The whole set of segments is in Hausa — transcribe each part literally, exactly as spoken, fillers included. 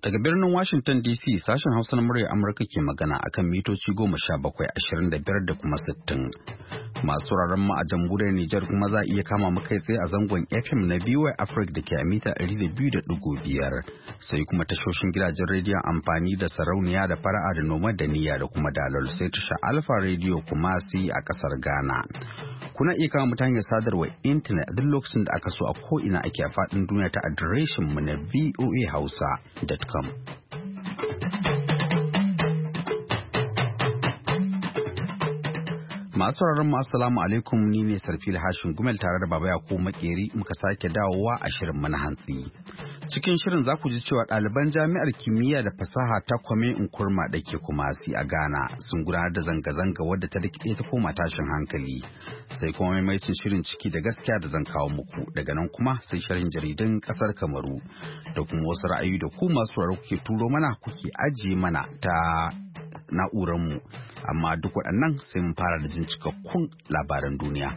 Daga birnin Washington D C sashen Hausa na murya Amurka ke magana akan mitoci goma sha bakwai ashirin da biyar da kuma sittin. Masu sauraron mu a jamhuriyar Nijar kuma za a iya kama mu kai tsaye a zangon F M na B Y Africa da ke a mita ɗari da biyu da ɗigo biyar. Sai kuma tashoshin gidajen rediyon amfani da sarauniya da fara'a da noma da niyya da kuma dalol sai tasha Alpha Radio kuma si a kasar Ghana. Kuna iya kama mu ta hanyar sadarwar intanet a duk lokacin da aka so a ko'ina ake a faɗin duniya ta adireshin mu na voa hausa dot com. Masu sauraron mu assalamu alaikum, ni ne Sarfil Hashin Gumel tare da Baba Yakubu Makeri muka sake dawowa a shirin mu na hantsi. Cikin shirin za ku ji cewa ɗaliban jami'ar kimiyya da fasaha ta Kwame Nkrumah da ke Kumasi a Ghana sun gudanar da zanga-zanga wadda ta rikide ta koma tashin hankali. Sai kuma maimaitin shirin ciki da gaskiya da zan kawo muku daga nan kuma sai shirin jaridun ƙasar Kamaru da kuma wasu ra'ayi da ku masu sauraro kuke turo mana kuke ajiye mana ta na'uranmu. Amma duk waɗannan sai mun fara da jin cikakkun labaran duniya.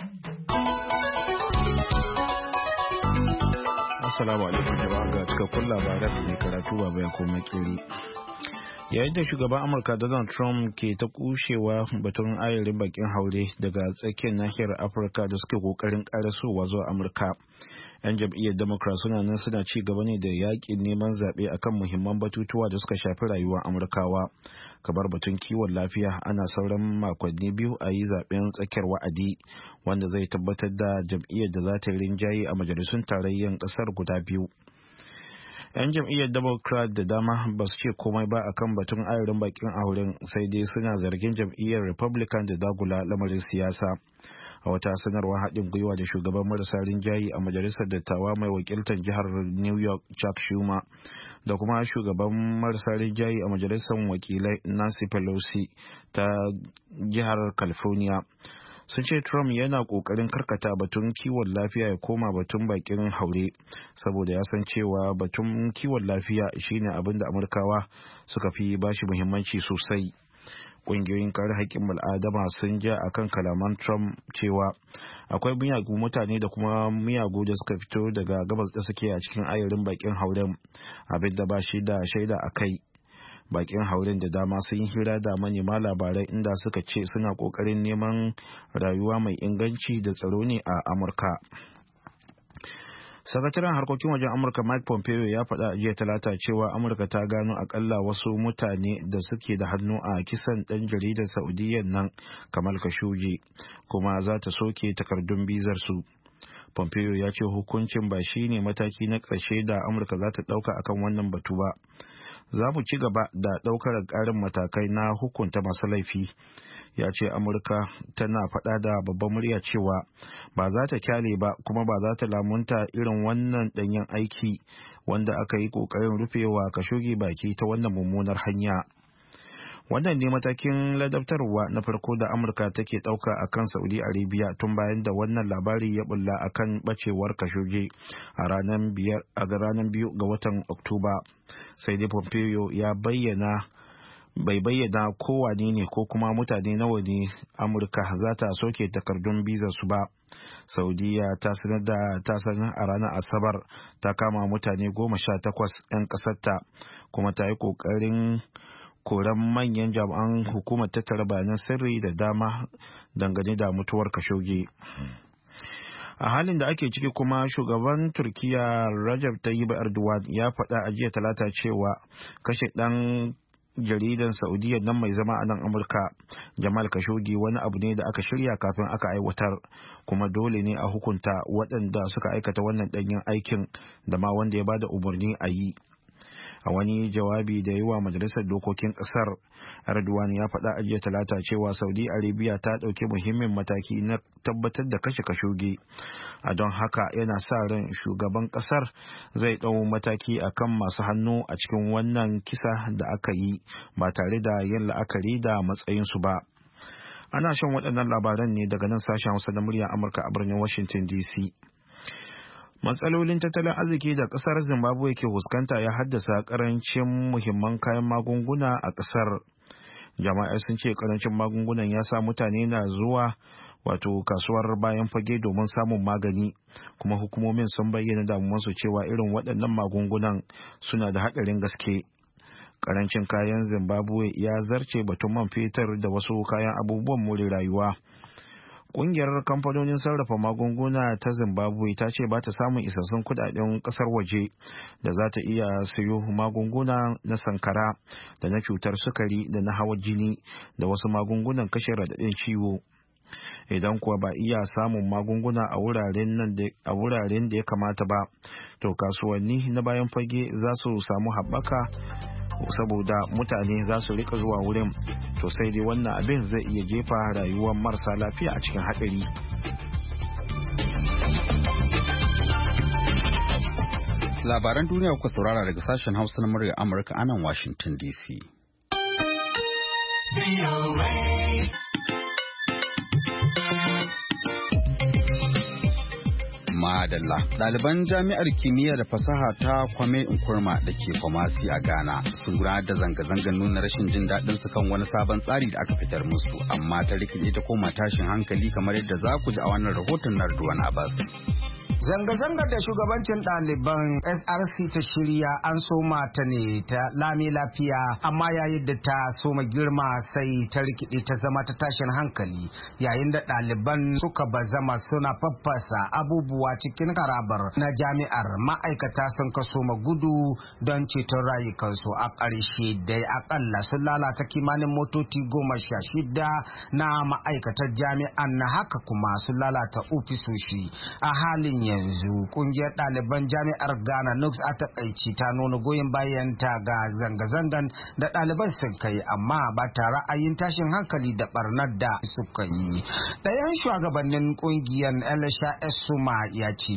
Assalamu alaikum jama'a, ga cikakkun labaran da karatu Baba Yakubu Makeri. Yayin da shugaban Amurka Donald Trump ke ta kushewa batun ayarin bakin haure daga tsakiyar nahiyar Afirka da suke kokarin karasowa zuwa Amurka, 'yan jam'iyyar Democrat suna nan suna ci gaba ne da yakin neman zaɓe akan muhimman batutuwa da suka shafi rayuwar Amurkawa. Kamar batun kiwon lafiya, ana sauran makonni biyu a yi zaɓen tsakiyar wa'adi wanda zai tabbatar da jam'iyyar da za ta yi rinjaye a majalisun tarayyar ƙasar guda biyu. 'Yan jam'iyyar Democrat da dama ba su ce komai ba akan batun ayarin bakin auren, sai dai suna zargin jam'iyyar Republican da dagula lamarin siyasa. A wata sanarwar haɗin gwiwa da shugaban marasa rinjaye a majalisar dattawa mai wakiltar jihar New York Chuck Schumer da kuma shugaban marasa rinjaye a majalisar wakilai Nancy Pelosi ta jihar California sun ce Trump yana ƙoƙarin karkata batun kiwon lafiya ya koma batun bakin haure, saboda ya san cewa batun kiwon lafiya shine abin da Amurkawa suka fi bashi muhimmanci sosai. Ƙungiyoyin kare haƙƙin bal'adama sun ja akan kalaman Trump cewa akwai miyagu mutane da kuma miyagu da suka fito daga gabas da suke a cikin ayarin bakin hauren, abin da ba shi da shaida a kai. Bakin hauren da dama sun yi hira da manema labarai inda suka ce suna ƙoƙarin neman rayuwa mai inganci da tsaro ne a Amurka. Sakataren harkokin wajen Amurka Mike Pompeo ya faɗa a jiya talata cewa Amurka ta gano akalla wasu mutane da suke da hannu a kisan ɗan jaridar Saudiyyar nan Kamal Khashoggi, kuma za ta soke takardun bizar su. Pompeo ya ce hukuncin ba shi ne mataki na ƙarshe da Amurka za ta ɗauka akan wannan batu ba. Za mu ci gaba da ɗaukar ƙarin matakai na hukunta masu laifi. Ya ce Amurka tana faɗa da babban murya cewa ba za ta kyale ba kuma ba za ta lamunta irin wannan ɗanyen aiki wanda aka yi ƙoƙarin rufewa Khashoggi baki ta wannan mummunar hanya. Wannan ne matakin ladabtarwa na farko da Amurka take ɗauka a kan Saudi Arabia tun bayan da wannan labari ya bulla a kan ɓacewar Khashoggi a ranar biyu ga watan Oktoba. Sai dai Pompeo ya bayyana bai bayyana kowane ne ko kuma mutane nawa ne Amurka za ta soke takardun bizar su ba. Saudiya ta sanar da ta sanar a ranar Asabar ta kama mutane goma sha takwas 'yan ƙasarta, kuma ta yi ƙoƙarin koran manyan jami'an hukumar tattara bayanan sirri da dama dangane da mutuwar Khashoggi. A halin da ake ciki kuma, shugaban Turkiya Rajab Tayyip Erdogan ya faɗa a jiya talata cewa kashe ɗan jaridan Saudiya nan mai zama a nan Amurka Jamal Khashoggi wani abu ne da aka shirya kafin aka aiwatar, kuma dole ne a hukunta waɗanda suka aikata wannan ɗanyen aikin da ma wanda ya bada umarni a yi. A wani jawabi da yi wa majalisar dokokin ƙasar, Erdogan ya faɗa a jiya talata cewa Saudi Arabia ta ɗauki muhimmin mataki na tabbatar da kashe Khashoggi. A don haka yana sa ran shugaban ƙasar zai ɗau mataki akan masu hannu a cikin wannan kisa da aka yi ba tare da yin la'akari da matsayinsu ba. Ana shan waɗannan labaran ne daga nan sashen Hausa na murya Amurka a birnin Washington D C. Matsalolin tattalin arziki da kasar Zimbabwe ke fuskanta ya haddasa karancin muhimman kayan magunguna a kasar. Jama'a sun ce karancin magungunan ya sa mutane na zuwa wato kasuwar bayan fage domin samun magani, kuma hukumomin sun bayyana damuwarsu cewa irin waɗannan magungunan suna da haɗarin gaske. Karancin kayan Zimbabwe ya zarce batun man fetur da wasu kayan abubuwan more rayuwa. Kungiyar kamfanonin sarrafa magunguna ta Zimbabwe ta ce ba ta samun isassun kudaden kasar waje da za ta iya sayo magunguna na sankara da na cutar sukari da na hawan jini da wasu magungunan kashe raɗaɗin ciwo. Idan kuwa ba iya samun magunguna a wuraren da ya kamata ba, to kasuwanni na bayan fage za su samu haɓaka saboda mutane za su rika zuwa wurin, to sai dai wannan abin zai iya jefa rayuwar marasa lafiya a cikin haɗari. Labaran duniya kuka saurara daga sashen Hausa na murya Amurka a nan Washington D C. Madalla. Ɗaliban jami'ar kimiyya da fasaha ta Kwame Nkrumah da ke Kumasi a Ghana sun gudanar da zanga-zangar nuna rashin jin daɗin su kan wani sabon tsari da aka fitar musu, amma ta rikide ta koma tashin hankali kamar yadda za ku ji a wannan rahoton na Ridwan Abbas. Zanga-zangar da shugabancin ɗaliban S R C ta shirya an soma ta ne ta lami lafiya, amma yayin da ta soma girma sai ta rikide ta zama ta tashin hankali yayin da ɗaliban suka bazama suna faffasa abubuwa cikin harabar na jami'ar. Ma'aikata sun kaso gudu don ceton rayukansu. A ƙarshe dai akalla sun lalata kimanin motoci goma sha shida na ma'aikatar jami'an, na haka kuma sun lalata ofisoshi. A halin yanzu kungiyar ɗaliban jami'ar Ghana N U G S a takaici ta nuna goyon bayan ta ga zanga-zangan da ɗaliban sun kai, amma ba ta ra'ayin tashin hankali da barnar da suka yi. Ɗayan shugabannin kungiyar Elisha Esuma ya ce,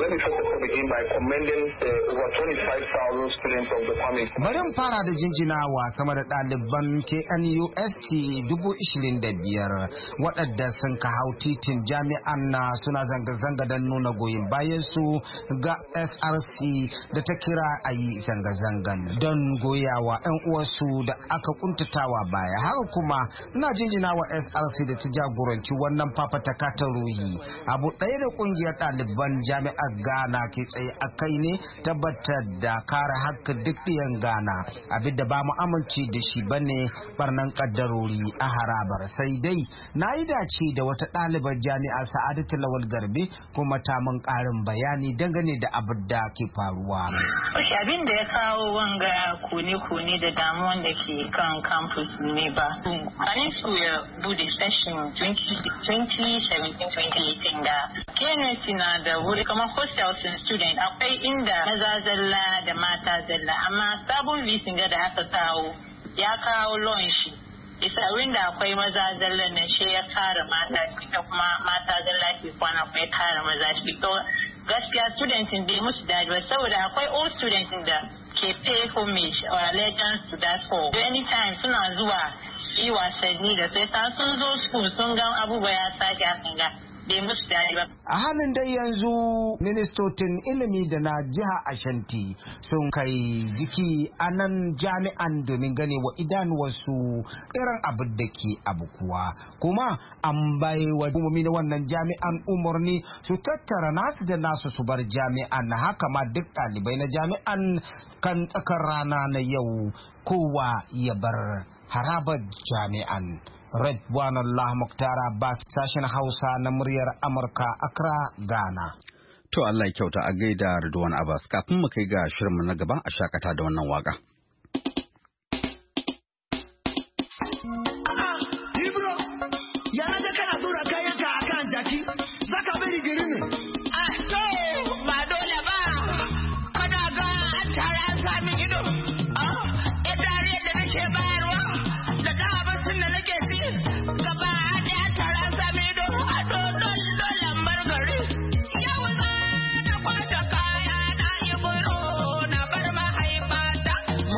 bari fara da jinjinawa sama da ɗaliban K N U S T dubu ishirin da biyar waɗanda sun ka hau titin jami'an na suna zanga-zanga don nuna goyon bayan su ga S R C da ta kira a yi zanga-zangan don goyawa 'yan uwansu da aka kuntatawa baya. Haka kuma ina jinjinawa S R C da ta jagoranci wannan fafataka ta ruhi. Abu ɗaya da kungiyar ɗaliban jami'ar Ghana ke tsaye a kai ne tabbatar da kare hakkin duk ɗiyan Ghana. Abin da ba mu amince da shi bane barnan kaddarori a harabar. Sai dai na yi dace da wata ɗalibar jami'a Sa'adatu Lawal Garbe kuma ta mun ƙarin bayani dangane da abin da ke faruwa. Abin da ya kawo wanga kone-kone da damuwan da ke kan campus ne ba. Kanin su ya bude session twenty seventeen twenty eighteen da K N U S T na da wuri kamar hostels and student akwai inda maza zalla da mata zalla, amma sabon visin da aka kawo ya kawo launch isa winda akwai maza zalla na shi ya kare mata ita kuma mata zalla ke kwana kuma ya kare maza shi. To gaskiya studentin bai musu daji ba saboda akwai old studentin da ke pay homage or allegiance to that hall. Anytime suna zuwa yi wasanni da sai sun zo school sun ga abubuwa ya sake hakan ga a halin dai yanzu ministocin ilimi da na jiha Ashanti sun kai jiki a nan jami'an domin gane wa idanuwarsu irin abin da ke abukuwa, kuma an bai wa hukumomi na wannan jami'an umarni su tattara nasu da nasu su bar jami'an. Haka ma duk ɗalibai na jami'an kan tsakar rana na yau kowa ya bar harabar jami'an. Ridwan Allah Mukhtar Abbas, sashen Hausa na muryar Amurka, Accra, Ghana. To Allah ya kyauta a gaida Ridwan Abbas. Kafin mu kai ga shirinmu na gaba a shakata da wannan waka. Ibro, ya na ga kana tura kayanka akan jaki, zaka bari gari ne. Ah, to ba dole ba. Kana ga an tara an sami ido. Ah, ita ne da nake bayarwa. Da da abincin da nake ci gaba ɗaya tara sami ido a dodon lambar gari. Yau za na kwashe kaya na ibro na bar mahaifata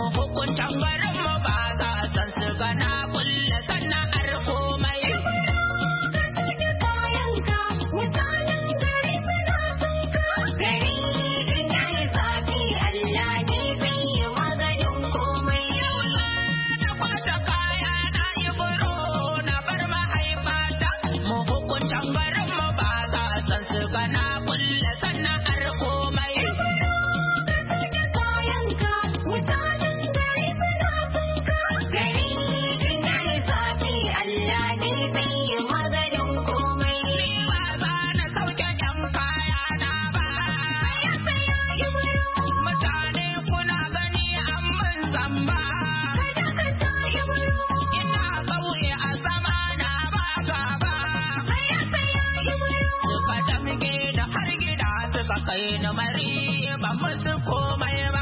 kai na mari ba musu komai ba.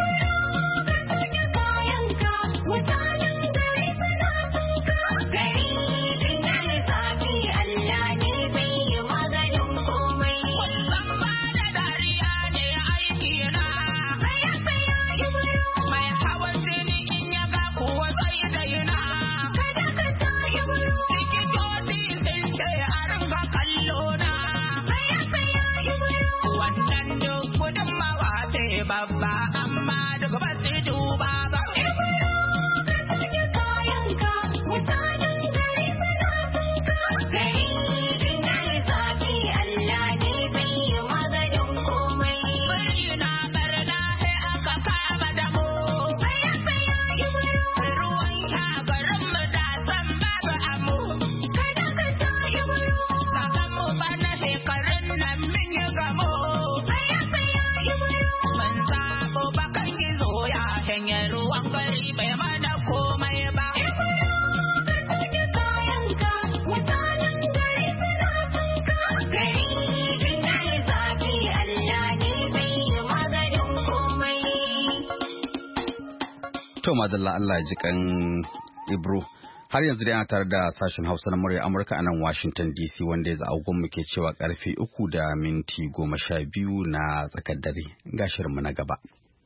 To madalla Allah ji kan Ibro. Har yanzu dai ana tare da sashen Hausa na murya Amurka a nan Washington D C wanda ya za'a muke cewa karfe uku da minti goma sha biyu na tsakar dare. Ga shirinmu na gaba.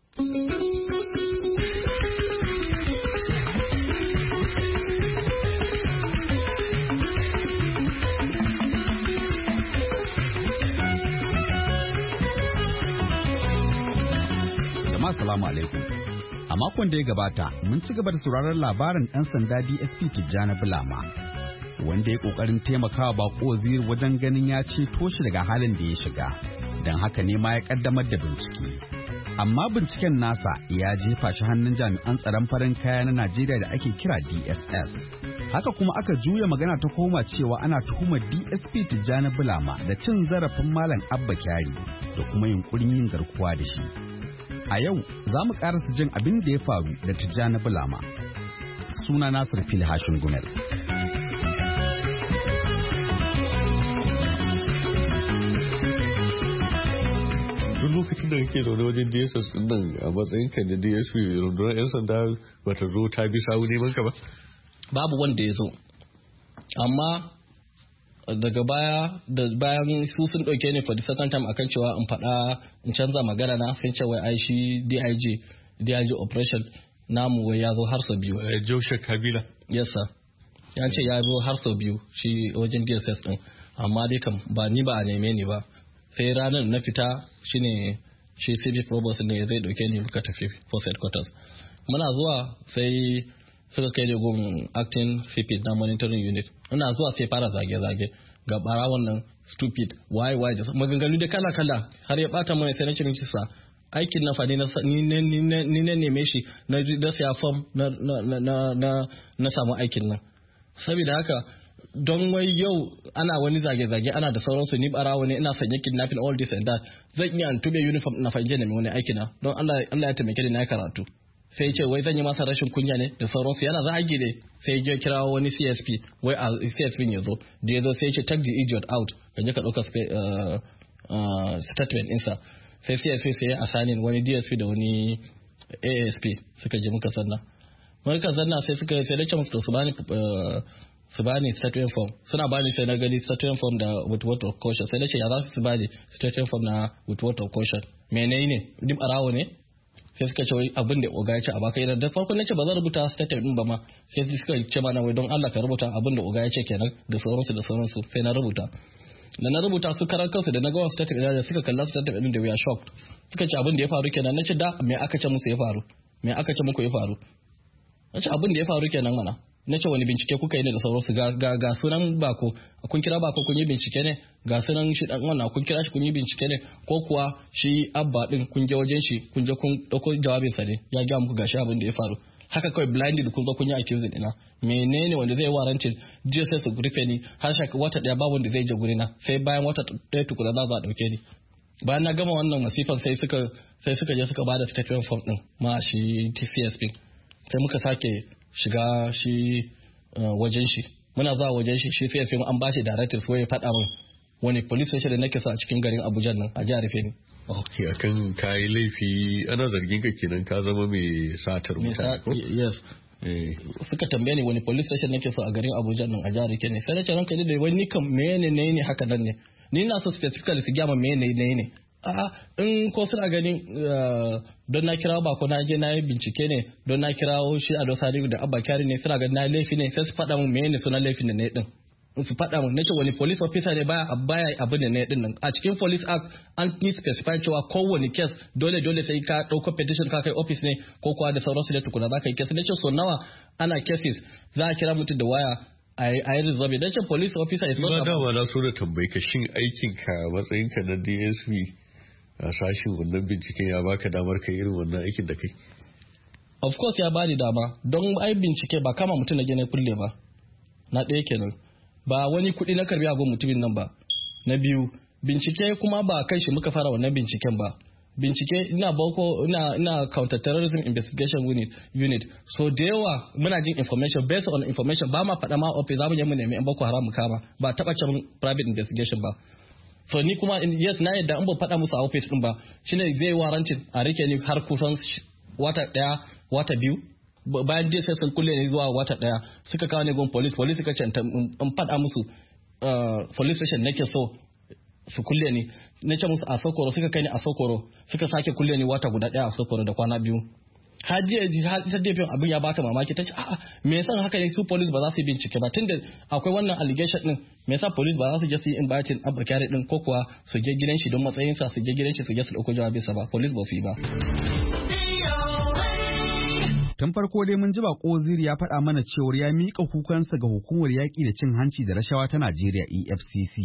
Jama'a salamu alaikum. A makon da ya gabata, mun ci gaba da sauraron labarin ɗan sanda D S P Tijjani Bulama, wanda ya ƙoƙarin taimakawa Bako Waziri wajen ganin ya ceto shi daga halin da ya shiga, don haka ne ma ya ƙaddamar da bincike. Amma binciken nasa ya jefa shi hannun jami'an tsaron farin kaya na Najeriya da ake kira D S S. Haka kuma aka juya magana ta koma cewa ana tuhumar D S P Tijjani Bulama da cin zarafin Malam Abba Kyari da kuma yunkurin yin garkuwa da shi. A yau za mu karasa jin abin da ya faru da Tijjani Bulama. Suna Nasir Fil Hashin Gumel. Duk lokacin da kake zaune wajen D S S din nan a matsayin ka na D S P rundunar 'yan sanda bata zo ta bi sawu neman ka ba? Babu wanda ya zo. Amma daga baya da bayan su sun dauke ni for the second time akan cewa in faɗa in canza magana na sun ce wai ai shi D I G D I G operation namu wai ya zo har sau biyu. Joshua Kabila. Yes sir. Ya ce ya zo har sau biyu shi wajen D S S din, amma dai kam ba ni ba a neme ni ba. Sai ranar na fita shine shi C V Provost ne zai dauke ni muka tafi Force Headquarters. Muna zuwa sai suka kai da gun acting C P na monitoring unit. Ina zuwa sai fara zage-zage ga bara wannan stupid why why da maganganu da kala kala har ya bata mana sai na cikin sa aikin na fadi na ni ne ni ne neme shi na da siya form na na na na na samu aikin nan. Saboda haka don wai yau ana wani zage-zage ana da sauransu ni barawo ne ina sanye kidnapping all this and that zan iya tube uniform na fanje ne wani aiki na don Allah Allah ya taimake ni na karatu. Sai ce wai zan yi masa rashin kunya ne da sauransu yana zagi ne sai ya kira wani C S P wai a C S P ne zo da ya zo sai ya ce take the idiot out ka je ka dauka statement insa sai C S P sai ya assign wani D S P da wani A S P suka je muka sanna muka sanna sai suka sai da ce musu su bani su bani statement form suna bani sai na gani statement form da with word of caution sai da ce ya za su bani statement form na with word of caution menene dip arawo ne sai suka ce wai abin da oga ya ce a baka idan da farko nace ba zan rubuta statement din ba ma sai suka ce mana wai don Allah ka rubuta abin da oga ya ce kenan da sauransu da sauransu sai na rubuta da na rubuta su karar kansu da na ga wasu statement da suka kalla statement din da we are shocked suka ce abin da ya faru kenan nace da me aka ce musu ya faru me aka ce muku ya faru nace abin da ya faru kenan mana nace wani bincike kuka yi ne da sauransu ga ga ga sunan bako kun kira bako kun yi bincike ne ga sunan shi dan wannan kun kira shi kun yi bincike ne ko kuwa shi abba din kun je wajen shi kun je kun dauko jawabin sa ne ya ga muku gashi abin da ya faru haka kawai blinded kun zo kun yi accusing ina menene wanda zai warrantin G S S su rufe ni har shaka wata daya babu wanda zai je gurina sai bayan wata daya tukuna za a dauke ni bayan na gama wannan masifan sai suka sai suka je suka bada statement form din ma shi T C S P sai muka sake shiga shi wajen shi muna zuwa wajen shi shi sai sai an bashi directives wai ya faɗa min wani police station da nake sa a cikin garin Abuja nan a jihar Femi ok akan kayi laifi ana zargin ka kenan ka zama mai satar mutane ko yes suka tambaye ni wani police station nake so a garin Abuja nan a jihar Kano sai na ce ranka da wani kan menene ne ne haka nan ne ni na so specifically su gama menene ne ne a'a in ko suna ganin don na kirawo ba ko na je na yi bincike ne don na kirawo shi a dosa da Abba Kyari ne suna ganin na laifi ne sai su faɗa mun menene sunan laifin da ne din su faɗa mun nace wani police officer ne baya baya abin da ne din nan a cikin police act an yi specify cewa kowane case dole dole sai ka dauko petition ka kai office ne ko kuwa da sauransu da tukuna za ka yi case nace so nawa ana cases za a kira mutum da waya a yi resolve nace police officer is not a dama na so da tambayi ka shin aikin ka matsayin ka na D S P a sashin wannan binciken ya baka damar kai irin wannan aikin da kai of course ya bani dama don ai bincike ba kama mutum na gane kulle ba na ɗaya kenan ba wani kuɗi na karbi abin mutumin nan ba na biyu bincike kuma ba kai shi muka fara wannan binciken ba bincike ina boko ina ina counter terrorism investigation unit unit so da yawa muna jin information based on information ba ma faɗa ma office zamu je mu nemi an boko haram mu kama ba taɓa cewa private investigation ba so ni kuma yes na yadda an ba faɗa musu a office din ba shine zai warantin a rike ni har kusan wata ɗaya wata biyu bayan dai sai sun kulle ne zuwa wata daya suka kawo ne gon police police suka ce in fada musu police station nake so su kulle ni nace musu a Sokoro suka kai ni a Sokoro suka sake kulle ni wata guda daya a Sokoro da kwana biyu hajiya ta dafin abin ya bata mamaki tace a'a me yasa haka ne su police ba za su bincike ba tunda akwai wannan allegation din me yasa police ba za su je su yi inviting Abba Kyari din ko kuwa su je gidan shi don matsayin sa su je gidan shi su je su dauko jawabin sa ba police ba su yi ba. Tun farko dai mun ji bako Ziri ya faɗa mana cewar ya miƙa kukansa ga hukumar yaƙi da cin hanci da rashawa ta Najeriya E F C C,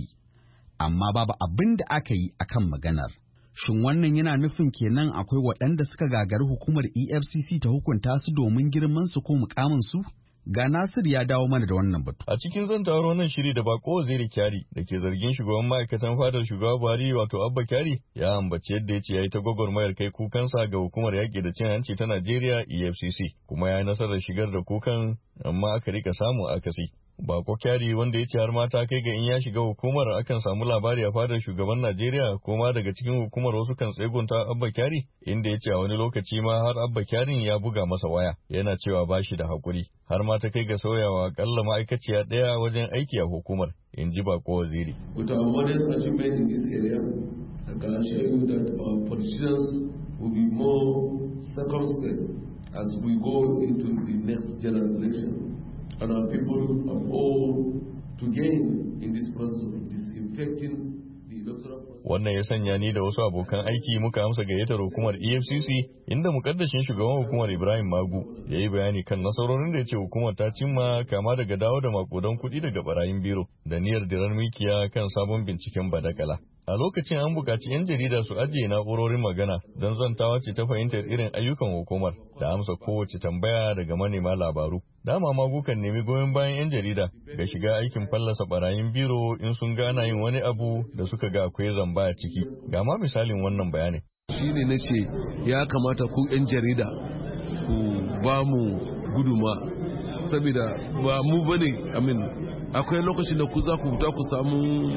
amma babu abin da aka yi akan maganar. Shin wannan yana nufin kenan akwai waɗanda suka gagari hukumar E F C C ta hukunta su domin girman su ko mukamin su? Ga Nasir ya dawo mana da wannan batu. A cikin zantawar wannan shiri da bako Waziri Kyari da ke zargin shugaban ma'aikatan fadar shugaba Buhari wato Abba Kyari ya ambaci yadda ya ce ya yi ta gwagwarmayar kai kukansa ga hukumar yaƙi da cin hanci ta Najeriya E F C C kuma ya yi nasarar shigar da kukan amma aka rika samu akasi. Bako Kyari wanda ya ce har mata kai ga in ya shiga hukumar akan samu labari a fadar shugaban Najeriya ko ma daga cikin hukumar wasu kan tsegunta Abba Kyari inda ya ce a wani lokaci ma har Abba Kyarin ya buga masa waya yana cewa ba shi da hakuri har ma ta kai ga sauyawa akalla ma'aikaciya ɗaya wajen aiki a hukumar in ji Bako Waziri. With our modest achievement in this area, I can assure you that our politicians will be more circumspect as we go into the next general election. And our people have all to gain in this process of disinfecting the electoral process. Wannan ya sanya ni da wasu abokan aiki muka amsa gayyatar hukumar E F C C inda mukaddashin shugaban hukumar Ibrahim Magu ya yi bayani kan nasarorin da ya ce hukumar ta cimma kama daga dawo da makudan kuɗi daga barayin biro da niyyar dirar mikiya kan sabon binciken badakala. A lokacin an buƙaci 'yan jarida su ajiye na'urorin magana don zantawa ce ta fahimtar irin ayyukan hukumar da amsa kowace tambaya daga manema labaru. Dama Magu kan nemi goyon bayan 'yan jarida ga shiga aikin fallasa barayin biro in sun gana yin wani abu da suka ga akwai zamba a ciki. Ga ma misalin wannan bayanin. Shi ne na ce ya kamata ku 'yan jarida ku ba mu guduma saboda ba mu bane amin akwai lokacin da ku za ku fita ku samu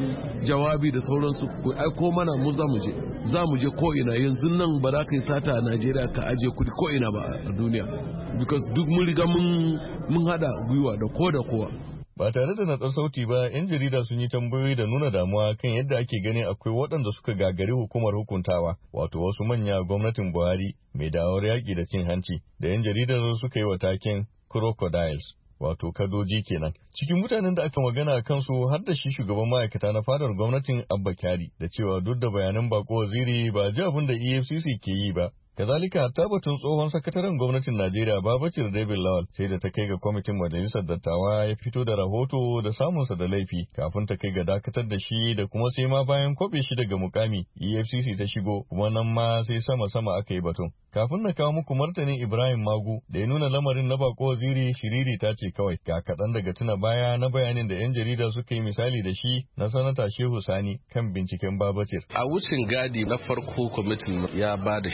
jawabi da sauransu ku aiko mana mu za mu je za mu je ko ina yanzu nan ba za ka yi sata a Najeriya ka aje kudi ko ina ba a duniya because duk mun riga mun mun hada gwiwa da ko da kowa. Ba tare da natsar sauti ba, 'yan jarida sun yi tambayoyi da nuna damuwa kan yadda ake ganin akwai waɗanda suka gagari hukumar hukuntawa, wato wasu manya gwamnatin Buhari mai dawar yaƙi da cin hanci, da 'yan jaridar suka yi wa taken crocodiles, wato kadoji kenan. Cikin mutanen da aka magana a kansu har da shi shugaban ma'aikata na fadar gwamnatin Abba Kyari, da cewa duk da bayanan Bako Waziri ba ji abin da E F C C ke yi ba. Kazalika hatta batun tsohon sakataren gwamnatin Najeriya Babacir David Lawal sai da ta kai ga kwamitin majalisar dattawa ya fito da rahoto da samunsa da laifi kafin ta kai ga dakatar da shi da kuma sai ma bayan kwabe shi daga mukami E F C C ta shigo kuma nan ma sai sama sama aka yi batun. Kafin na kawo muku martanin Ibrahim Magu da ya nuna lamarin na Bako Waziri shiriri ta ce kawai ga kaɗan daga tuna baya na bayanin da 'yan jarida suka yi misali da shi na sanata Shehu Sani kan binciken Babacir. A wucin gadi na farko kwamitin ya ba da shawarar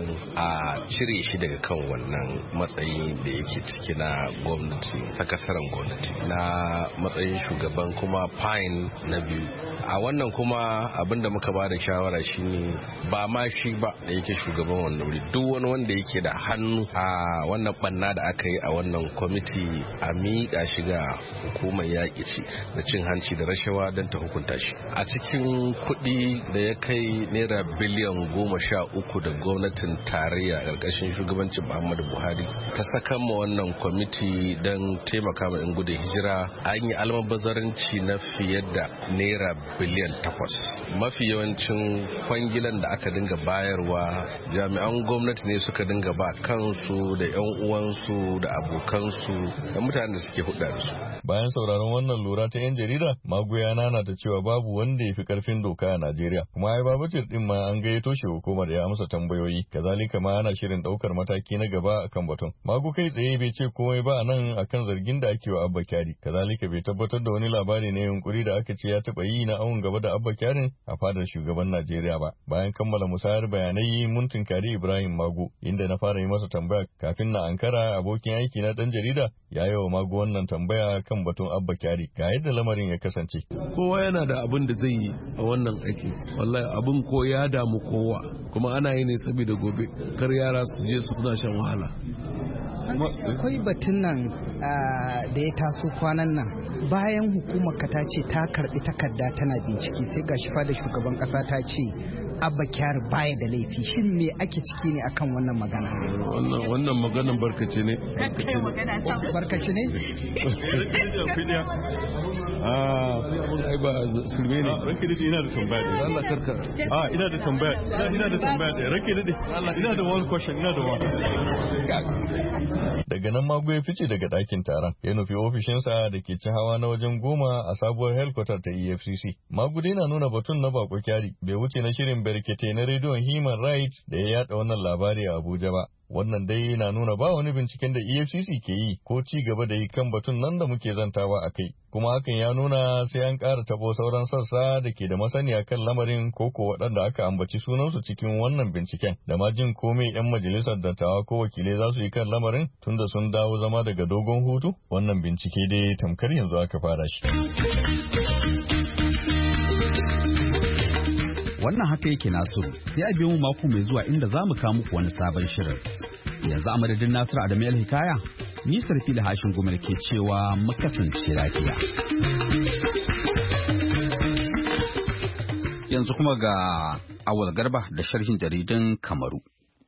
buƙatan a cire shi daga kan wannan matsayi da yake ciki na gwamnati, sakataren gwamnati na matsayin shugaban kuma fine na biyu. A wannan kuma abinda muka ba da shawara shine ba ma shi ba da yake shugaban wannan wuri, duk wani wanda yake da hannu a wannan banna da aka yi a wannan kwamiti a miƙa shi ga hukumar yaƙi ci da cin hanci da rashawa don ta hukunta shi. A cikin kuɗi da ya kai naira biliyan goma sha uku da gwamnatin tarayya a ƙarƙashin shugabancin Muhammadu Buhari ta saka ma wannan kwamiti don taimaka ma 'yan gudun hijira, an yi almabazaranci na fiye da naira biliyan takwas. Mafi yawancin kwangilan da aka dinga bayarwa jami'an gwamnati ne suka dinga ba kansu da 'yan uwansu da abokansu da mutanen da suke hudda da su. Bayan sauraron wannan lura ta 'yan jarida, Magoya nana ta cewa babu wanda ya fi karfin doka a Najeriya. Kuma ai babacin din ma an gayyato shi hukumar ya amsa tambayoyi. Kazalika ma ana shirin daukar mataki na gaba akan batun. Magu kai tsaye bai ce komai ba nan akan zargin da ake wa Abba Kyari. Kazalika bai tabbatar da wani labari na yunkuri da aka ce ya taba yi na awon gaba da Abba Kyarin a fadar shugaban Najeriya ba. Bayan kammala musayar bayanai mun tunkari Ibrahim Magu inda na fara yi masa tambaya kafin na ankara abokin aiki na dan jarida ya yi wa Magu wannan tambaya kan batun Abba Kyari. Ga yadda lamarin ya kasance. Kowa yana da abin da zai yi a wannan aiki. Wallahi abin ko ya damu kowa kuma ana yi ne saboda gobe kar yara su je su suna shan wahala. Akwai batun nan da ya taso kwanan nan bayan hukumar ka ta ce ta karbi takarda tana bincike sai ga shi fada shugaban kasa ta ce Abba Kyari baya da laifi. Shin me ake ciki ne akan wannan magana? Wannan wannan maganan barkace ne. Kai magana ta barkace ne? Ah, ai ba sulme ne. Ranke dade ina da tambaya ne. Allah karka. Ah, ina da tambaya. Ina da tambaya ne. Ranke dade. Ina da one question, ina da one. Daga nan Magu ya fice daga ɗakin taron ya nufi ofishinsa da ke ci hawa na wajen goma a sabuwar helkwatar ta E F C C. Magu dai na nuna batun na Bako Kyari bai wuce na shirin berkete na rediyon Human Rights da ya yada wannan labari a Abuja ba. Wannan dai na nuna ba wani binciken da E F C C ke yi ko ci gaba da yi kan batun nan da muke zantawa a kai. Kuma hakan ya nuna sai an ƙara tabo sauran sassa da ke da masaniya kan lamarin koko waɗanda aka ambaci sunansu cikin wannan binciken da ma jin komai 'yan majalisar dattawa ko wakilai za su yi kan lamarin tunda sun dawo zama daga dogon hutu. Wannan bincike dai tamkar yanzu aka fara shi. Wannan haka yake Nasiru, sai a biyo mu mako mai zuwa inda za mu kawo muku wani sabon shirin. Yanzu a madadin Nasiru Adamu El Hikaya, ni Sarfila Hashin Gumar ke cewa mu kasance lafiya. Yanzu kuma ga Awal Garba da sharhin jaridun Kamaru.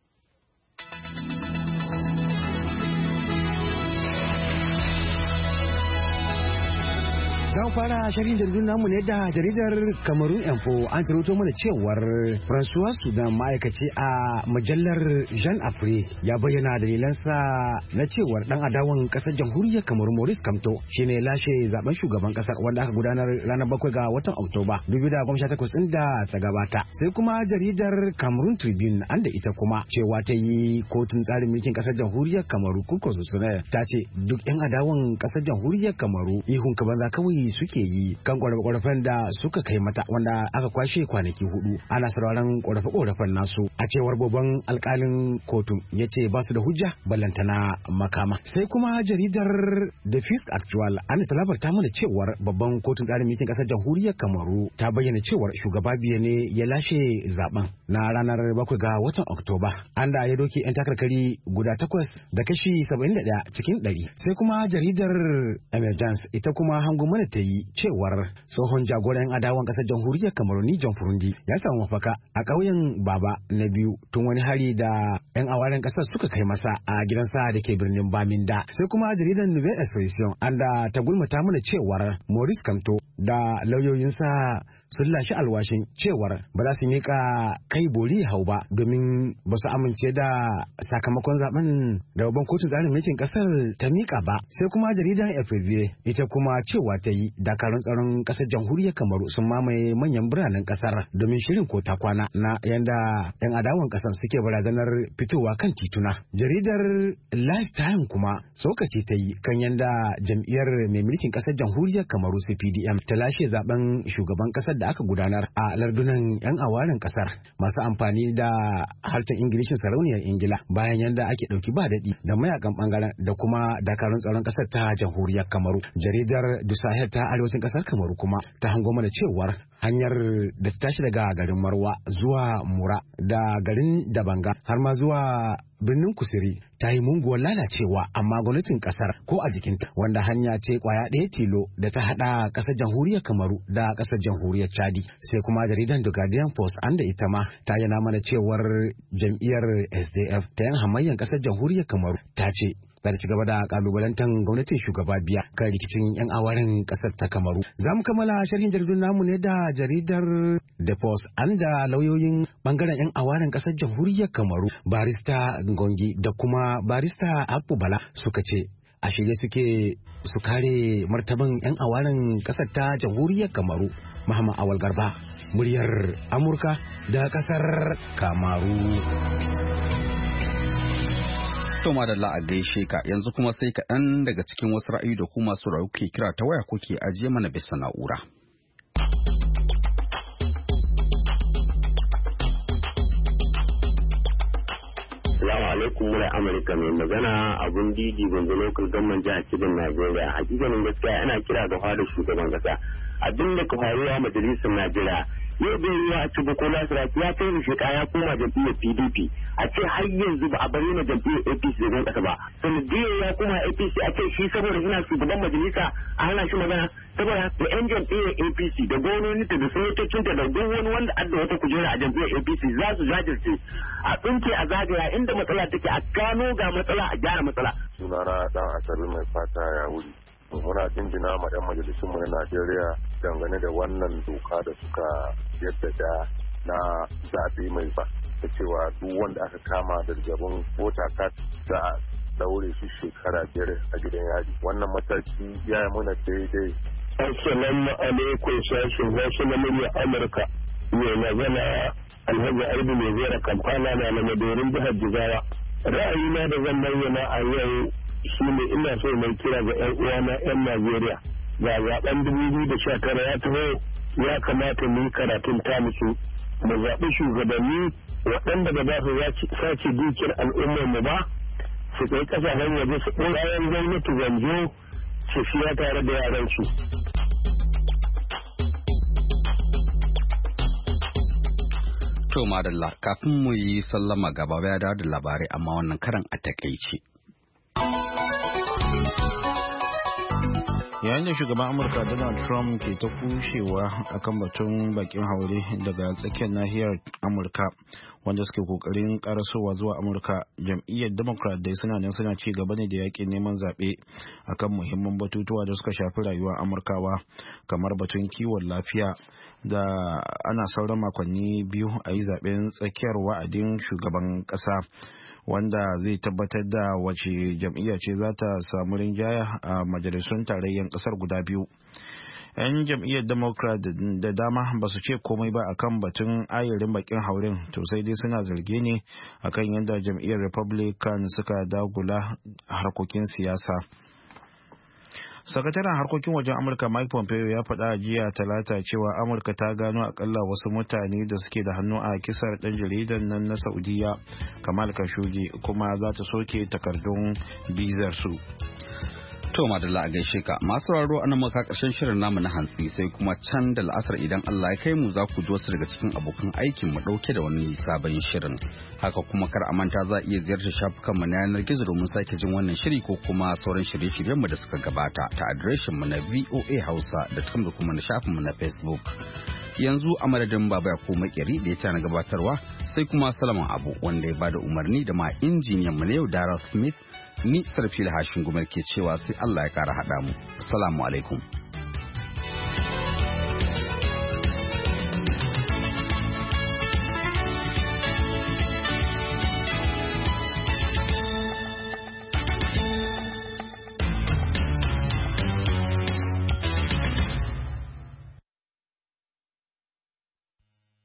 Za mu fara shirin jaridun namu ne da jaridar Cameroon Info an taruto mana cewar Francois Sudan ma'aikaci a mujallar Jean Afrique ya bayyana dalilansa na cewar dan adawan kasar jamhuriyar Cameroon Maurice Kamto shine lashe zaben shugaban kasar wanda aka gudanar ranar bakwai ga watan Oktoba dubu da goma sha takwas din da ta gabata. Sai kuma jaridar Cameroon Tribune an da ita kuma cewa ta yi kotun tsarin mulkin kasar jamhuriyar Cameroon Kurko Susune ta ce duk yan adawan kasar jamhuriyar Cameroon ihun ka banza kawai suke yi kan ƙorafe-ƙorafen da suka kai mata wanda aka kwashe kwanaki hudu ana sauraron ƙorafe-ƙorafen nasu a cewar babban alƙalin kotun ya ce ba su da hujja ballantana makama. Sai kuma jaridar The Fist Actual an ta labarta mana cewar babban kotun tsarin mulkin ƙasar jamhuriyar Kamaru ta bayyana cewar shugaba biya ne ya lashe zaben na ranar bakwai ga watan Oktoba an da ya doke 'yan takarkari guda takwas da kashi saba'in da ɗaya cikin ɗari. Sai kuma jaridar Emergence ita kuma hango mana ta yi cewar tsohon jagoran adawan kasar jamhuriyar Kamaruni John Furundi ya samu mafaka a ƙauyen Baba na biyu tun wani hari da 'yan awaren kasar suka kai masa a gidansa da ke birnin Baminda. Sai kuma jaridar Nouvelle Expression an da ta gulmata mana cewar Maurice Kamto da lauyoyinsa sun lashe alwashin cewar ba za su miƙa kai bori hau ba domin ba su amince da sakamakon zaben da babban kotun tsarin mulkin kasar ta miƙa ba. Sai kuma jaridar F B ita kuma cewa ta yi dai dakarun tsaron kasar jamhuriyar Kamaru sun mamaye manyan biranen kasar domin shirin ko ta kwana na yanda yan adawan kasar suke barazanar fitowa kan tituna. Jaridar Lifetime kuma tsokaci ta yi kan yanda jam'iyyar mai mulkin kasar jamhuriyar Kamaru C P D M ta lashe zaben shugaban kasar da aka gudanar a lardunan yan awaren kasar masu amfani da harshen Ingilishin sarauniyar Ingila bayan yanda ake dauki ba daɗi da mayakan bangaren da kuma dakarun tsaron kasar ta jamhuriyar Kamaru. Jaridar Du Sahel ta arewacin kasar Kamaru kuma ta hango mana cewar hanyar da ta tashi daga garin Marwa zuwa Mura da garin Dabanga har ma zuwa birnin Kusiri ta yi munguwar lalacewa, amma gwamnatin kasar ko a jikinta wanda hanya ce kwaya ɗaya tilo da ta hada kasar jamhuriyar Kamaru da kasar jamhuriyar Chadi. Sai kuma jaridan The Guardian Post an da ita ma ta yana mana cewar jam'iyyar S D F ta yan hamayyan kasar jamhuriyar Kamaru ta ce da ci gaba da kalubalantar gwamnatin shugaba biya kan rikicin yan awarin kasar ta Kamaru. Za mu kammala sharhin jaridun namu ne da jaridar The Post an da lauyoyin bangaren yan awarin kasar jamhuriyar Kamaru barista Ngongi da kuma barista Abu Bala suka ce a shirye suke su kare martaban yan awarin kasar ta jamhuriyar Kamaru. Muhammad Awal Garba, muryar Amurka da kasar Kamaru. To madalla a gaishe ka, yanzu kuma sai kaɗan daga cikin wasu ra'ayi da kuma masu rayu ke kira ta waya kuke ajiye mana bisa na'ura. Assalamu alaikum, mura Amurka mai magana abun didi gungun lokal gamman jihar Kebbi Najeriya. Hakikanin gaskiya ana kira ga fara shugaban kasa. Abin da ka faruwa majalisar Najeriya yau bai yiwa a cikin kola sarki ya kai shi ya koma jam'iyyar P D P a ce har yanzu ba a bari na jam'iyyar A P C da kasa ba. Sanadiyar ya koma A P C a ce shi saboda yana shugaban majalisa a hana shi magana, saboda da yan jam'iyyar A P C da gwamnati da sanatocinta da duk wani wanda adda wata kujera a jam'iyyar A P C za su jajirce a tsinke a zagaya inda matsala take a gano ga matsala a gyara matsala. Sunana dan asabi mai fata ya wuri. Muna jinjina ma 'yan majalisun mu na Najeriya dangane da wannan doka da suka jaddada na zaɓe mai ba, da cewa duk wanda aka kama da jabin vota card za a daure shi shekara biyar a gidan yaji. Wannan mataki ya yi muna daidai. Assalamu alaikum sashen wasu na murya Amurka. Mai magana Alhaji Aidu mai zera Kampala na na madorin jihar Jigawa. Ra'ayina da zan bayyana a yau shi ne ina so mai kira ga 'yan uwana 'yan Najeriya. Ga zaben dubu biyu da sha tara ya taho, ya kamata mu yi karatun ta musu mu zaɓi shugabanni waɗanda ba za su sace dukiyar al'ummar mu ba, su kai ƙasashen waje su ɗora yan gwamnati zanjo su siya tare da yaran su. To madalla, kafin mu yi sallama gaba ya dawo da labarai amma wannan karan a takaice. Yayin da shugaban Amurka Donald Trump ke ta kushewa akan batun bakin haure daga tsakiyar nahiyar Amurka wanda suke kokarin karasowa zuwa Amurka, jam'iyyar Democrat dai suna nan suna ci gaba ne da yakin neman zaɓe akan muhimman batutuwa da suka shafi rayuwar Amurkawa, kamar batun kiwon lafiya da ana sauran makonni biyu a yi zaɓen tsakiyar wa'adin shugaban ƙasa, wanda zai tabbatar da wace jam'iyya ce za ta samu rinjaya a majalisun tarayyar kasar guda biyu. 'Yan jam'iyyar Democrat da dama ba su ce komai ba akan batun ayarin bakin haurin, to sai dai suna zarge ne akan yadda jam'iyyar Republican suka dagula harkokin siyasa. Sakataren harkokin wajen Amurka Mike Pompeo ya faɗa a jiya talata cewa Amurka ta gano akalla wasu mutane da suke da hannu a kisar ɗan jaridan nan na Saudiya Kamal Khashoggi, kuma za ta soke takardun bizar su. To madalla a gaishe ka, masu raro anan maka karshen shirin namu na hantsi, sai kuma can da la'asar idan Allah ya kai mu za ku ji wasu daga cikin abokan aikin mu dauke da wani sabon shirin. Haka kuma kar a manta za a iya ziyartar shafukan mu na yanar gizo domin sake jin wannan shiri ko kuma sauran shirye-shiryen mu da suka gabata ta adireshin mu na voa hausa da da kuma na shafin mu na Facebook. Yanzu a madadin Baba ya koma Makeri da ya tana gabatarwa, sai kuma Salaman Abu wanda ya bada umarni da ma injiniyan mu na yau Dara Smith. Ni Sarfila Hashin Gumar ke cewa sai Allah ya kara haɗa mu. Assalamu alaikum.